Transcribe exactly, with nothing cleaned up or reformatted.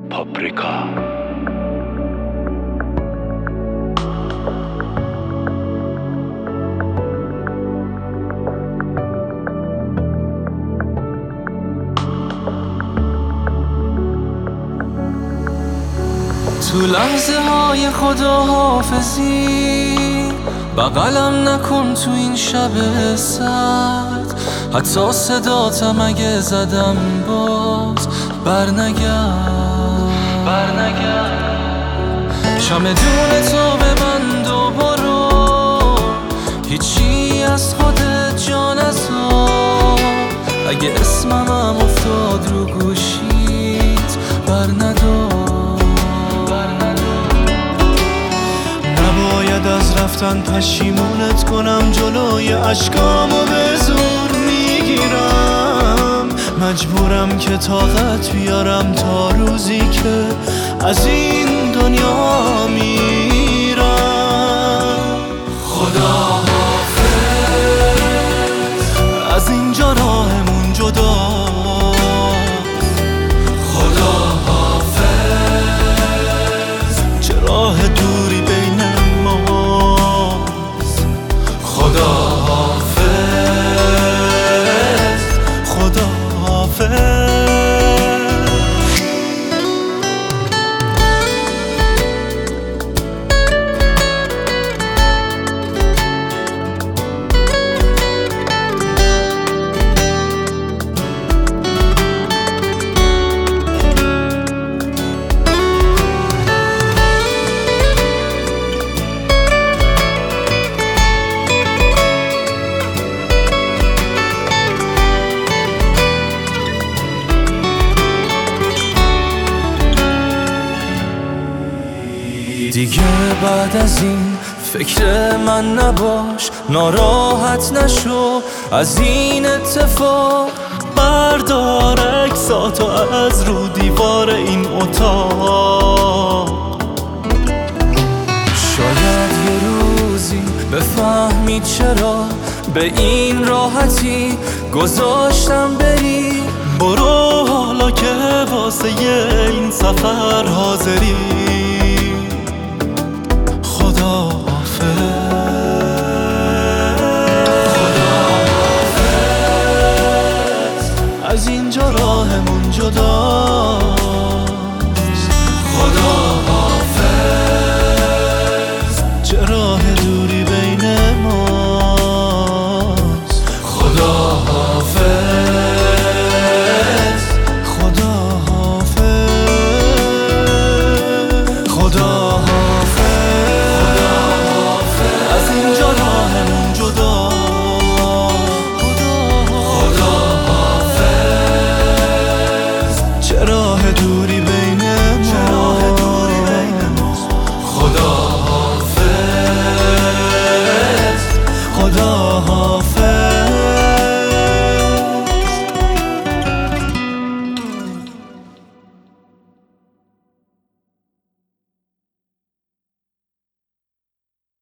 پاپریکا. تو لحظه های خداحافظی بغلم نکن تو این شب سرد، حتی صداتم اگه زدم باز برنگرد برنگرد چمدون تو ببند و برو، هیچی از خودت جا نذار. اگه اسمم افتاد رو گوشیت برندار. نباید از رفتن پشیمونت کنم، جلوی اشکامو به زور میگیرم. مجبورم که طاقت بیارم تا روزی که از این دنیا میرم. خدا حافظ، از اینجا راهمون جدا. خدا حافظ، چه راه دوری بین ماست. خدا حافظ، خدا حافظ. دیگه بعد از این فکر من نباش، ناراحت نشو از این اتفاق. بردار عکساتو از رو دیوار این اتاق. شاید یه روزی بفهمی چرا به این راحتی گذاشتم بری. برو حالا که واسه این سفر حاضری. خدا حافظ، خدا حافظ، از اینجا راهمون جدا.